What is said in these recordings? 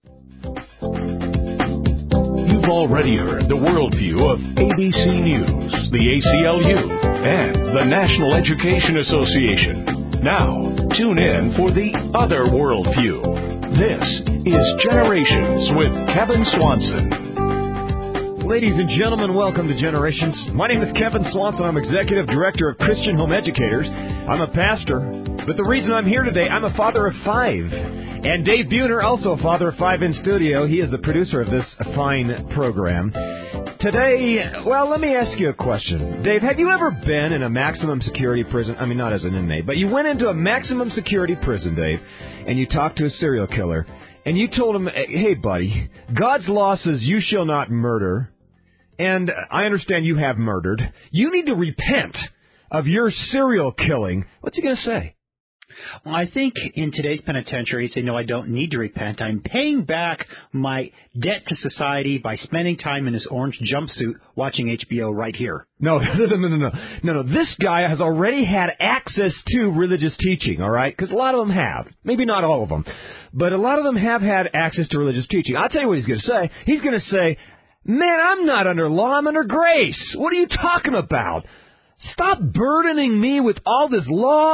You've already heard the worldview of ABC News, the ACLU, and the National Education Association. Now, tune in for the other worldview. This is Generations with Kevin Swanson. Ladies and gentlemen, welcome to Generations. My name is Kevin Swanson. I'm Executive Director of Christian Home Educators. I'm a pastor, but the reason I'm here today, I'm a father of 5. And Dave Buhner, also a father of 5 in studio. He is the producer of this fine program. Today, well, let me ask you a question. Dave, have you ever been in a maximum security prison? I mean, not as an inmate, but you went into a maximum security prison, Dave, and you talked to a serial killer, and you told him, hey, buddy, God's law says you shall not murder, and I understand you have murdered. You need to repent of your serial killing. What's he going to say? Well, I think in today's penitentiary, he'd say, no, I don't need to repent. I'm paying back my debt to society by spending time in this orange jumpsuit watching HBO right here. No. This guy has already had access to religious teaching, all right? Because a lot of them have. Maybe not all of them. But a lot of them have had access to religious teaching. I'll tell you what he's going to say. He's going to say, man, I'm not under law. I'm under grace. What are you talking about? Stop burdening me with all this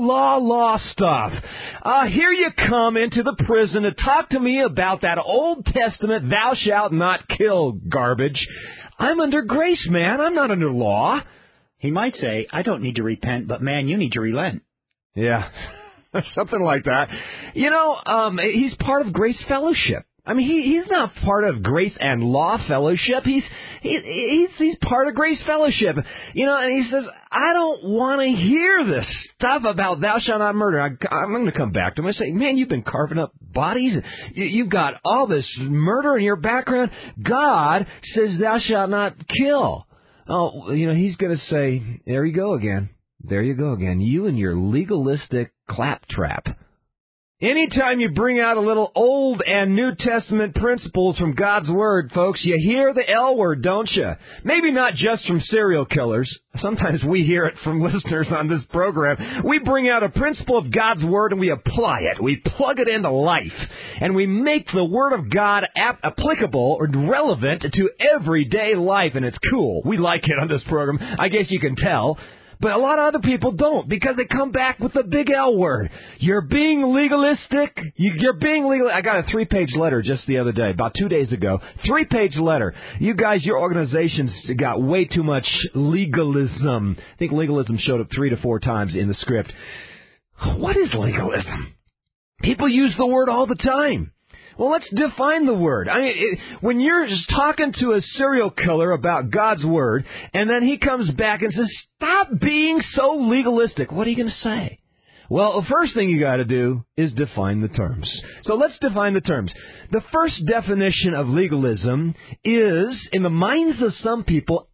law stuff. Here you come into the prison to talk to me about that Old Testament thou shalt not kill garbage. I'm under grace, man. I'm not under law. He might say, I don't need to repent, but man, you need to relent. Yeah, something like that. You know, he's part of Grace Fellowship. I mean, he's not part of Grace and Law Fellowship. He's part of Grace Fellowship. You know, and he says, I don't want to hear this stuff about thou shalt not murder. I'm going to come back to him and say, man, you've been carving up bodies. You've got all this murder in your background. God says thou shalt not kill. Oh, you know, he's going to say, there you go again. There you go again. You and your legalistic claptrap. Anytime you bring out a little Old and New Testament principles from God's Word, folks, you hear the L word, don't you? Maybe not just from serial killers. Sometimes we hear it from listeners on this program. We bring out a principle of God's Word and we apply it. We plug it into life. And we make the Word of God applicable or relevant to everyday life. And it's cool. We like it on this program. I guess you can tell. But a lot of other people don't, because they come back with the big L word. You're being legalistic. You're being legal. I got a 3-page letter just the other day, about 2 days ago. 3-page letter. You guys, your organizations got way too much legalism. I think legalism showed up 3 to 4 times in the script. What is legalism? People use the word all the time. Well, let's define the word. I mean, when you're just talking to a serial killer about God's Word, and then he comes back and says, stop being so legalistic, what are you going to say? Well, the first thing you got to do is define the terms. So let's define the terms. The first definition of legalism is, in the minds of some people,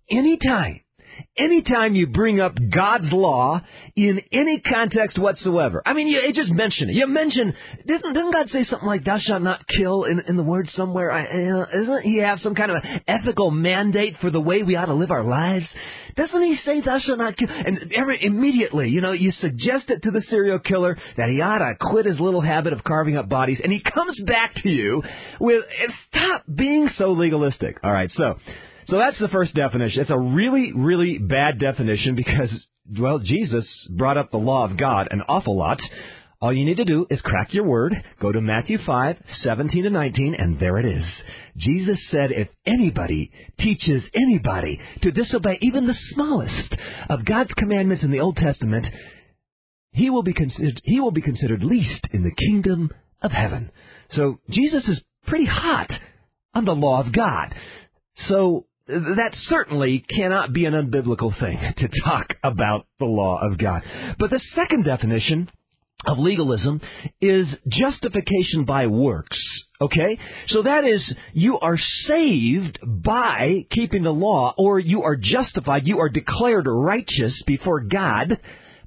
anytime you bring up God's law in any context whatsoever. I mean, you just mention it. You mention, didn't God say something like, thou shalt not kill in the Word somewhere? Doesn't he have some kind of ethical mandate for the way we ought to live our lives? Doesn't he say thou shalt not kill? And immediately, you know, you suggest it to the serial killer that he ought to quit his little habit of carving up bodies, and he comes back to you with, stop being so legalistic. All right, So that's the first definition. It's a really, really bad definition because, well, Jesus brought up the law of God an awful lot. All you need to do is crack your word, go to Matthew 5:17-19, and there it is. Jesus said if anybody teaches anybody to disobey even the smallest of God's commandments in the Old Testament, he will be considered least in the kingdom of heaven. So Jesus is pretty hot on the law of God. So that certainly cannot be an unbiblical thing to talk about the law of God. But the second definition of legalism is justification by works. Okay? So that is, you are saved by keeping the law, or you are justified, you are declared righteous before God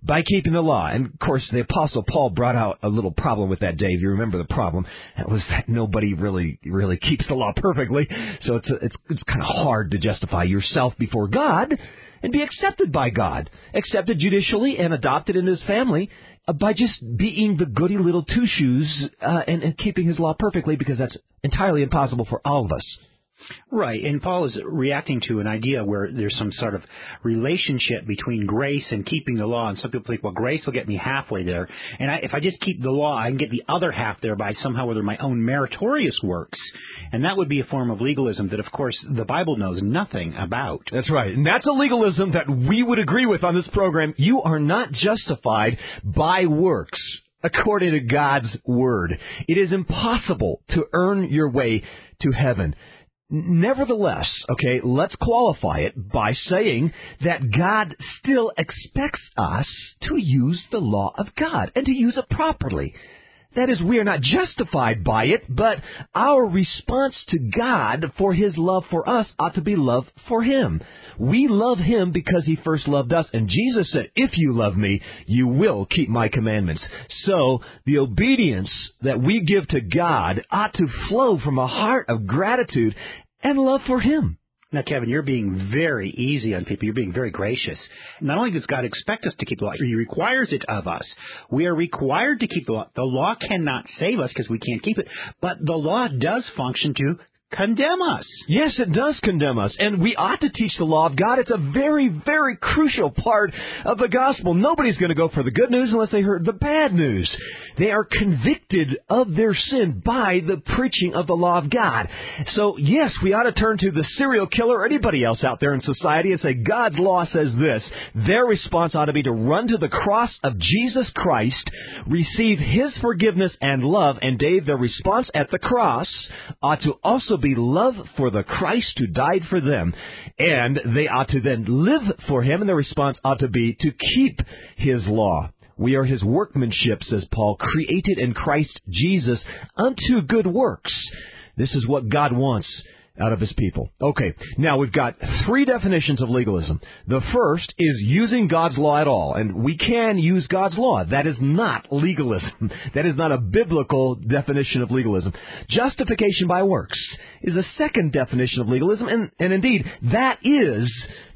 by keeping the law. And, of course, the Apostle Paul brought out a little problem with that, Dave. You remember the problem. That was that nobody really keeps the law perfectly. So it's kind of hard to justify yourself before God and be accepted by God, accepted judicially and adopted into His family by just being the goody little two-shoes and keeping His law perfectly, because that's entirely impossible for all of us. Right, and Paul is reacting to an idea where there's some sort of relationship between grace and keeping the law, and some people think, well, grace will get me halfway there, and if I just keep the law, I can get the other half there by somehow whether my own meritorious works, and that would be a form of legalism that, of course, the Bible knows nothing about. That's right, and that's a legalism that we would agree with on this program. You are not justified by works according to God's Word. It is impossible to earn your way to heaven. Nevertheless, okay, let's qualify it by saying that God still expects us to use the law of God and to use it properly. That is, we are not justified by it, but our response to God for His love for us ought to be love for Him. We love Him because He first loved us, and Jesus said, if you love me, you will keep my commandments. So, the obedience that we give to God ought to flow from a heart of gratitude and love for Him. Now, Kevin, you're being very easy on people. You're being very gracious. Not only does God expect us to keep the law, He requires it of us. We are required to keep the law. The law cannot save us because we can't keep it, but the law does function to condemn us. Yes, it does condemn us, and we ought to teach the law of God. It's a very, very crucial part of the gospel. Nobody's going to go for the good news unless they heard the bad news. They are convicted of their sin by the preaching of the law of God. So, yes, we ought to turn to the serial killer or anybody else out there in society and say, God's law says this. Their response ought to be to run to the cross of Jesus Christ, receive His forgiveness and love, and Dave, their response at the cross ought to also be love for the Christ who died for them. And they ought to then live for Him, and their response ought to be to keep His law. We are His workmanship, says Paul, created in Christ Jesus unto good works. This is what God wants out of His people. Okay, now we've got three definitions of legalism. The first is using God's law at all, and we can use God's law. That is not legalism. That is not a biblical definition of legalism. Justification by works is a second definition of legalism, and indeed, that is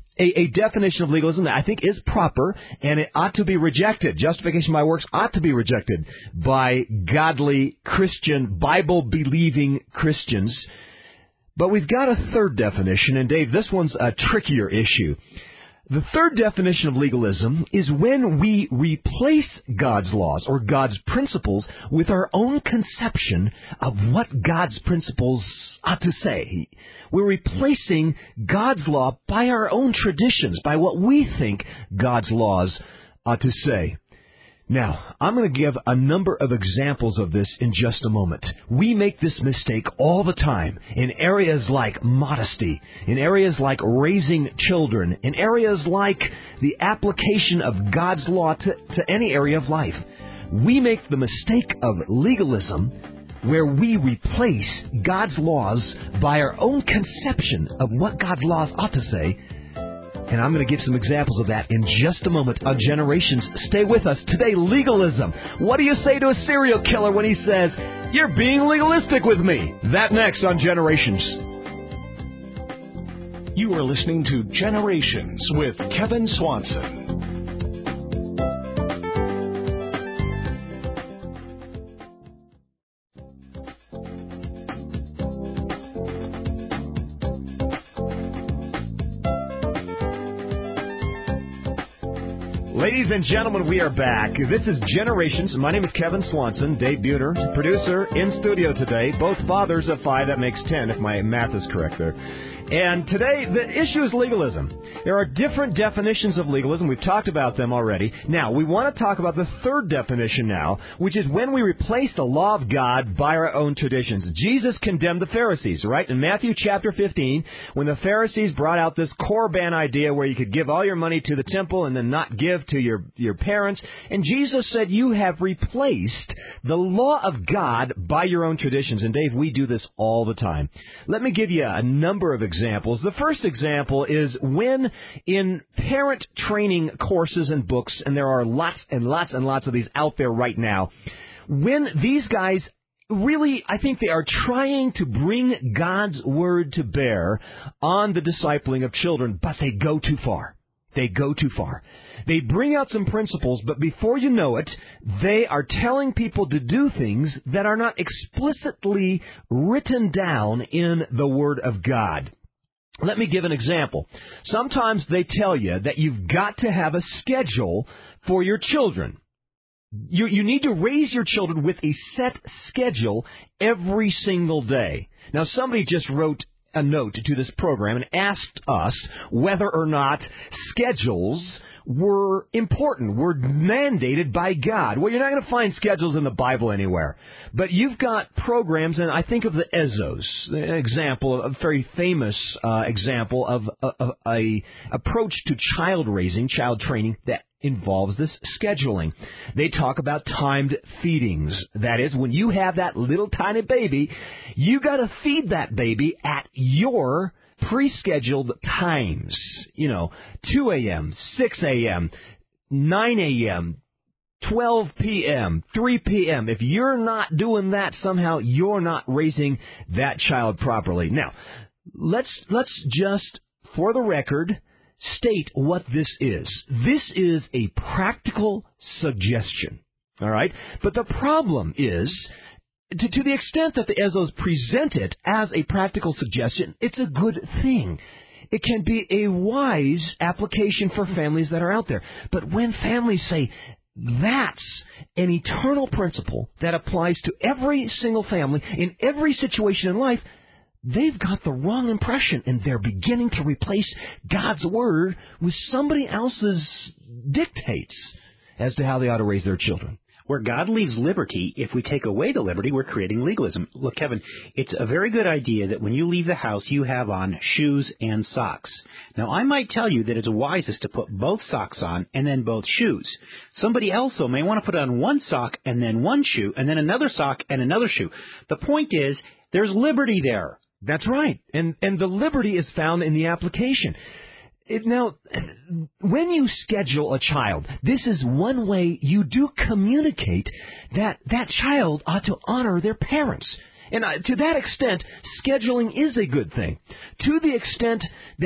a definition of legalism that I think is proper, and it ought to be rejected. Justification by works ought to be rejected by godly Christian, Bible-believing Christians. But we've got a third definition, and Dave, this one's a trickier issue. The third definition of legalism is when we replace God's laws or God's principles with our own conception of what God's principles ought to say. We're replacing God's law by our own traditions, by what we think God's laws ought to say. Now, I'm going to give a number of examples of this in just a moment. We make this mistake all the time in areas like modesty, in areas like raising children, in areas like the application of God's law to any area of life. We make the mistake of legalism where we replace God's laws by our own conception of what God's laws ought to say. And I'm going to give some examples of that in just a moment on Generations. Stay with us. Today, legalism. What do you say to a serial killer when he says, "You're being legalistic with me"? That next on Generations. You are listening to Generations with Kevin Swanson. Ladies and gentlemen, we are back. This is Generations. My name is Kevin Swanson, Dave Buhner, producer in studio today. Both fathers of 5, that makes 10 if my math is correct there. And today, the issue is legalism. There are different definitions of legalism. We've talked about them already. Now, we want to talk about the third definition now, which is when we replace the law of God by our own traditions. Jesus condemned the Pharisees, right? In Matthew chapter 15, when the Pharisees brought out this Korban idea where you could give all your money to the temple and then not give to your parents. And Jesus said you have replaced the law of God by your own traditions. And Dave, we do this all the time. Let me give you a number of examples. The first example is when in parent training courses and books, and there are lots and lots and lots of these out there right now, when these guys really, I think they are trying to bring God's Word to bear on the discipling of children, but they go too far. They go too far. They bring out some principles, but before you know it, they are telling people to do things that are not explicitly written down in the Word of God. Let me give an example. Sometimes they tell you that you've got to have a schedule for your children. You need to raise your children with a set schedule every single day. Now, somebody just wrote a note to this program and asked us whether or not schedules were important, were mandated by God. Well, you're not going to find schedules in the Bible anywhere. But you've got programs, and I think of the Ezzos, an example, a very famous example of a approach to child raising, child training that involves this scheduling. They talk about timed feedings. That is, when you have that little tiny baby, you got to feed that baby at your pre-scheduled times. 2 a.m., 6 a.m., 9 a.m., 12 p.m., 3 p.m. If you're not doing that, somehow you're not raising that child properly. Now, let's just, for the record, state what this is. This is a practical suggestion, all right? But the problem is, to the extent that the Ezzos present it as a practical suggestion, it's a good thing. It can be a wise application for families that are out there. But when families say, that's an eternal principle that applies to every single family in every situation in life, they've got the wrong impression, and they're beginning to replace God's Word with somebody else's dictates as to how they ought to raise their children. Where God leaves liberty, if we take away the liberty, we're creating legalism. Look, Kevin, it's a very good idea that when you leave the house, you have on shoes and socks. Now, I might tell you that it's wisest to put both socks on and then both shoes. Somebody else, though, may want to put on one sock and then one shoe and then another sock and another shoe. The point is, there's liberty there. That's right. And the liberty is found in the application. Now, when you schedule a child, this is one way you do communicate that that child ought to honor their parents. And to that extent, scheduling is a good thing. To the extent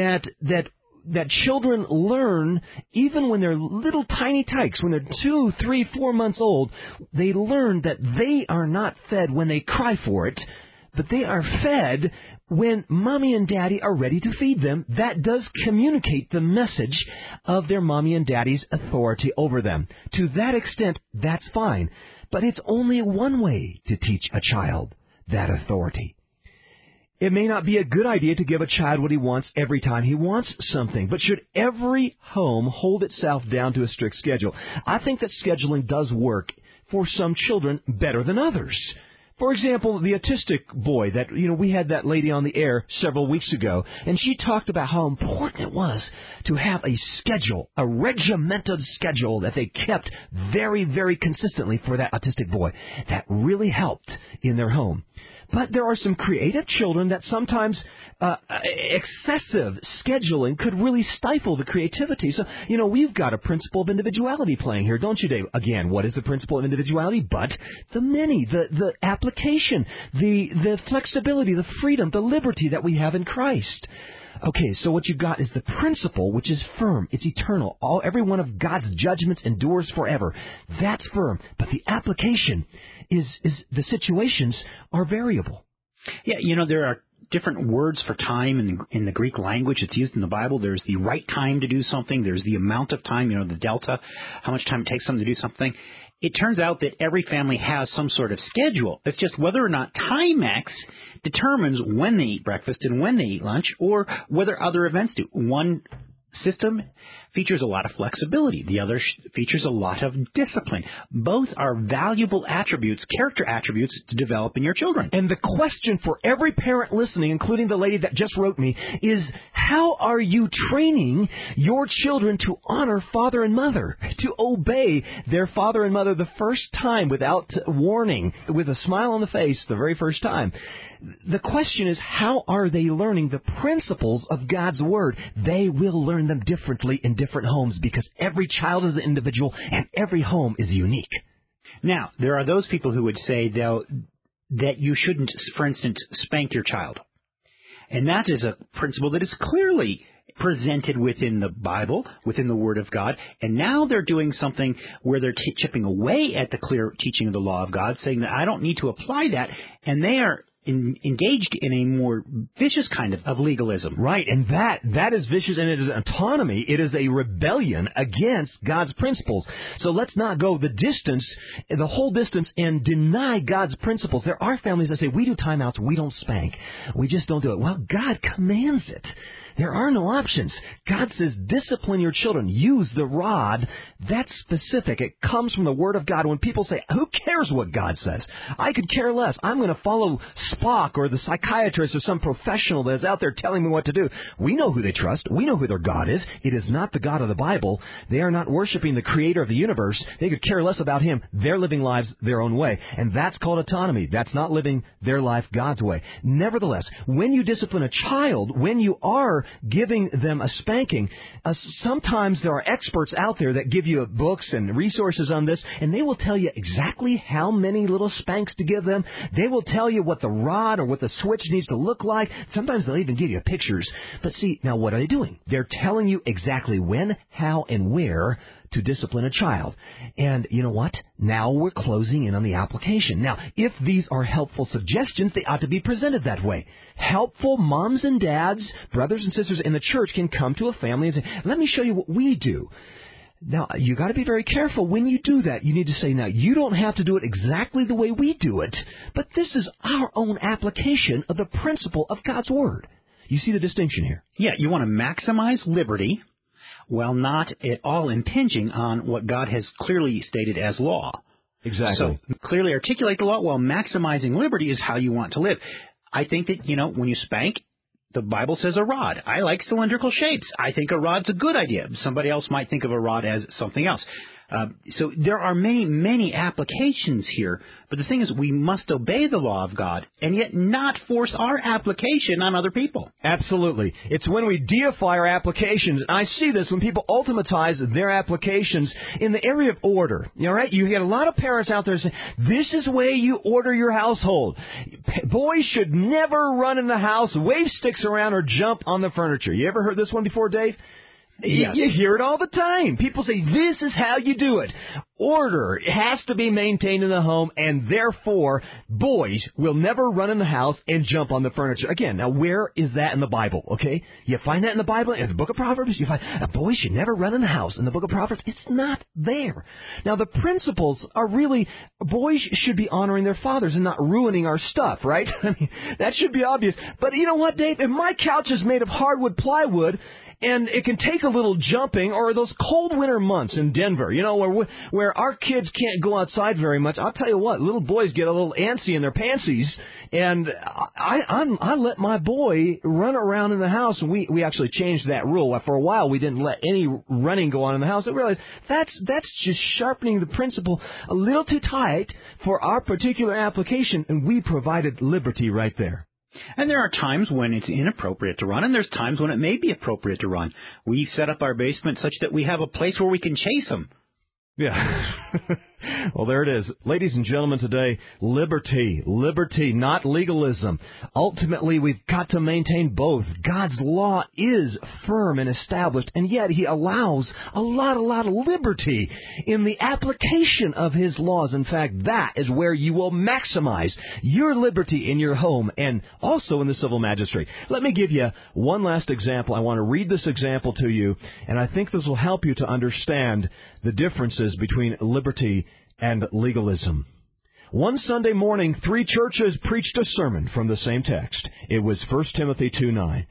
that children learn, even when they're little tiny tykes, when they're 2, 3, 4 months old, they learn that they are not fed when they cry for it, but they are fed when mommy and daddy are ready to feed them. That does communicate the message of their mommy and daddy's authority over them. To that extent, that's fine. But it's only one way to teach a child that authority. It may not be a good idea to give a child what he wants every time he wants something, but should every home hold itself down to a strict schedule? I think that scheduling does work for some children better than others. For example, the autistic boy that, we had that lady on the air several weeks ago, and she talked about how important it was to have a schedule, a regimented schedule that they kept very, very consistently for that autistic boy. That really helped in their home. But there are some creative children that sometimes excessive scheduling could really stifle the creativity. So, we've got a principle of individuality playing here, don't you, Dave? Again, what is the principle of individuality? But the the application, the flexibility, the freedom, the liberty that we have in Christ. Okay, so what you've got is the principle, which is firm. It's eternal. Every one of God's judgments endures forever. That's firm. But the application is the situations are variable. Yeah, there are different words for time in the Greek language. It's used in the Bible. There's the right time to do something. There's the amount of time, the delta, how much time it takes someone to do something. It turns out that every family has some sort of schedule. It's just whether or not Timex determines when they eat breakfast and when they eat lunch, or whether other events do. One system features a lot of flexibility. The other features a lot of discipline. Both are valuable attributes, character attributes to develop in your children. And the question for every parent listening, including the lady that just wrote me, is how are you training your children to honor father and mother, to obey their father and mother the first time without warning, with a smile on the face the very first time? The question is, how are they learning the principles of God's Word? They will learn them differently in different homes because every child is an individual and every home is unique. Now, there are those people who would say, though, that you shouldn't, for instance, spank your child. And that is a principle that is clearly presented within the Bible, within the Word of God. And now they're doing something where they're chipping away at the clear teaching of the law of God, saying that I don't need to apply that. And they are engaged in a more vicious kind of legalism. Right, and that is vicious, and it is autonomy. It is a rebellion against God's principles. So let's not go the whole distance, and deny God's principles. There are families that say, we do timeouts, we don't spank. We just don't do it. Well, God commands it. There are no options. God says, discipline your children. Use the rod. That's specific. It comes from the Word of God. When people say, who cares what God says? I could care less. I'm going to follow Spock or the psychiatrist or some professional that is out there telling me what to do. We know who they trust. We know who their God is. It is not the God of the Bible. They are not worshiping the Creator of the universe. They could care less about Him. They're living lives their own way. And that's called autonomy. That's not living their life God's way. Nevertheless, when you discipline a child, when you are giving them a spanking, sometimes there are experts out there that give you books and resources on this, and they will tell you exactly how many little spanks to give them. They will tell you what the rod or what the switch needs to look like. Sometimes they'll even give you pictures. But see, now what are they doing? They're telling you exactly when, how, and where to discipline a child. And you know what? Now we're closing in on the application. Now, if these are helpful suggestions, they ought to be presented that way. Helpful moms and dads, brothers and sisters in the church can come to a family and say, let me show you what we do. Now, you got to be very careful when you do that. You need to say, now, you don't have to do it exactly the way we do it, but this is our own application of the principle of God's Word. You see the distinction here? Yeah, you want to maximize liberty while not at all impinging on what God has clearly stated as law. Exactly. So clearly articulate the law while maximizing liberty is how you want to live. I think that, when you spank, the Bible says a rod. I like cylindrical shapes. I think a rod's a good idea. Somebody else might think of a rod as something else. So there are many, many applications here. But the thing is, we must obey the law of God and yet not force our application on other people. Absolutely. It's when we deify our applications. And I see this when people ultimatize their applications in the area of order. All right? You get a lot of parents out there saying, this is the way you order your household. Boys should never run in the house, wave sticks around, or jump on the furniture. You ever heard this one before, Dave? Yes. You hear it all the time. People say, this is how you do it. Order has to be maintained in the home, and therefore, boys will never run in the house and jump on the furniture. Again, now where is that in the Bible, okay? You find that in the Bible, in the book of Proverbs, you find boys should never run in the house. In the book of Proverbs, it's not there. Now, the principles are really, boys should be honoring their fathers and not ruining our stuff, right? I mean, that should be obvious. But you know what, Dave? If my couch is made of hardwood plywood, and it can take a little jumping, or those cold winter months in Denver, where our kids can't go outside very much. I'll tell you what, little boys get a little antsy in their pantsies, and I let my boy run around in the house, and we actually changed that rule. For a while, we didn't let any running go on in the house. I realized that's just sharpening the principle a little too tight for our particular application, and we provided liberty right there. And there are times when it's inappropriate to run, and there's times when it may be appropriate to run. We set up our basement such that we have a place where we can chase them. Yeah. Well, there it is. Ladies and gentlemen, today, liberty, not legalism. Ultimately, we've got to maintain both. God's law is firm and established, and yet He allows a lot of liberty in the application of His laws. In fact, that is where you will maximize your liberty in your home and also in the civil magistrate. Let me give you one last example. I want to read this example to you, and I think this will help you to understand the differences between liberty and legalism. One Sunday morning, 3 churches preached a sermon from the same text. It was 1 Timothy 2:9.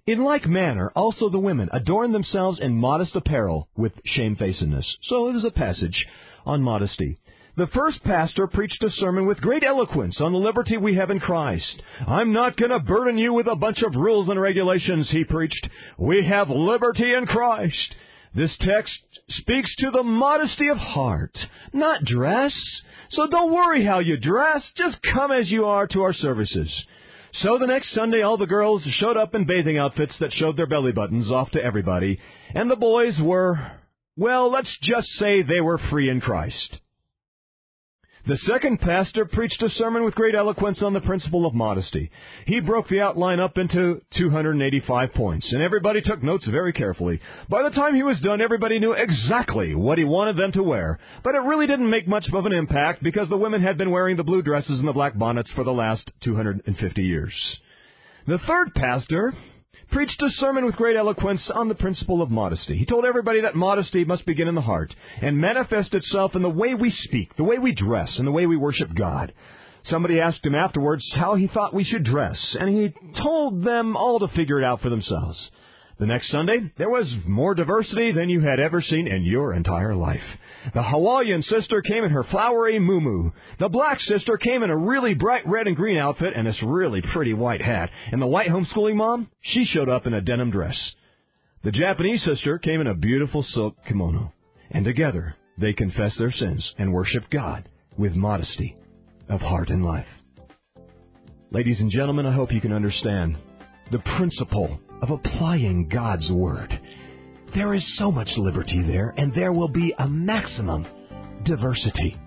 In like manner, also the women adorn themselves in modest apparel with shamefacedness. So it is a passage on modesty. The first pastor preached a sermon with great eloquence on the liberty we have in Christ. I'm not going to burden you with a bunch of rules and regulations, he preached. We have liberty in Christ. This text speaks to the modesty of heart, not dress. So don't worry how you dress. Just come as you are to our services. So the next Sunday, all the girls showed up in bathing outfits that showed their belly buttons off to everybody. And the boys were, well, let's just say they were free in Christ. The second pastor preached a sermon with great eloquence on the principle of modesty. He broke the outline up into 285 points, and everybody took notes very carefully. By the time he was done, everybody knew exactly what he wanted them to wear. But it really didn't make much of an impact because the women had been wearing the blue dresses and the black bonnets for the last 250 years. The third pastor preached a sermon with great eloquence on the principle of modesty. He told everybody that modesty must begin in the heart and manifest itself in the way we speak, the way we dress, and the way we worship God. Somebody asked him afterwards how he thought we should dress, and he told them all to figure it out for themselves. The next Sunday, there was more diversity than you had ever seen in your entire life. The Hawaiian sister came in her flowery muumuu. The black sister came in a really bright red and green outfit and this really pretty white hat. And the white homeschooling mom, she showed up in a denim dress. The Japanese sister came in a beautiful silk kimono. And together, they confessed their sins and worshiped God with modesty of heart and life. Ladies and gentlemen, I hope you can understand the principle of applying God's Word. There is so much liberty there, and there will be a maximum diversity.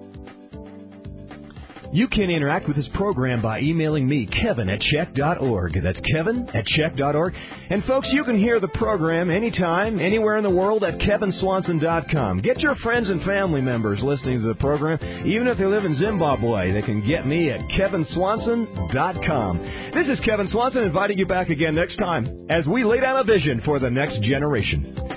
You can interact with this program by emailing me, Kevin@CHEK.org. That's Kevin@CHEK.org. And folks, you can hear the program anytime, anywhere in the world at KevinSwanson.com. Get your friends and family members listening to the program. Even if they live in Zimbabwe, they can get me at KevinSwanson.com. This is Kevin Swanson inviting you back again next time as we lay down a vision for the next generation.